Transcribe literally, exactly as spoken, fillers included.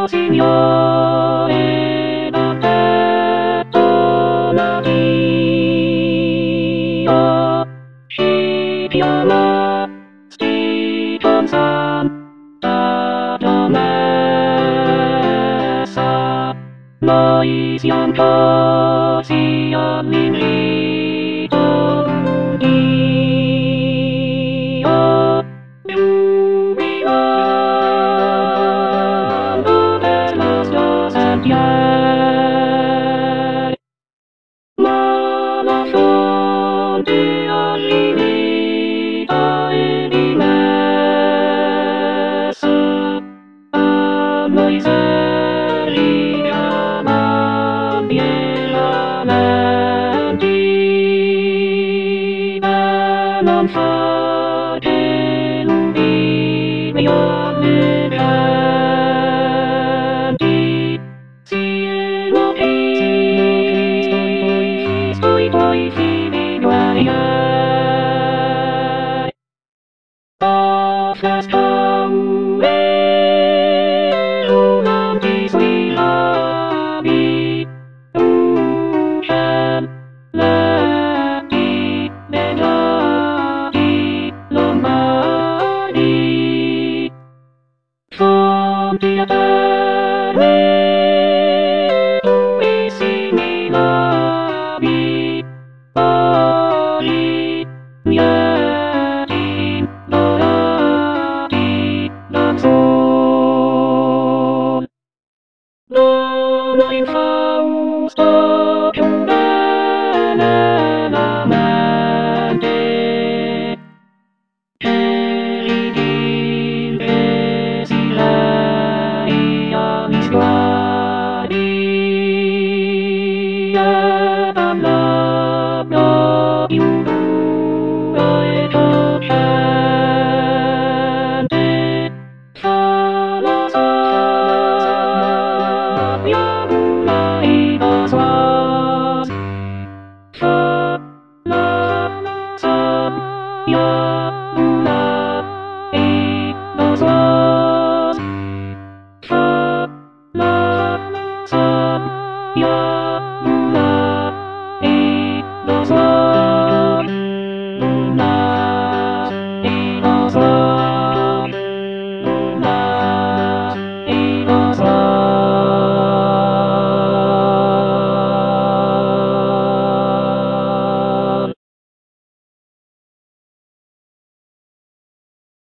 Signore benedetto da Dio, scipione, Stephen Santa Messa, noi siamo così all'invito Dio, jubilando per las cosas dier. Ma la fonte arrivita e dimessa, a noi se richiama pienamente, non fate l'umilio negligenti, siano Cristo i tuoi figli guerrieri. Offescam verum sui labi, ucem lecti beati lombardi, fonte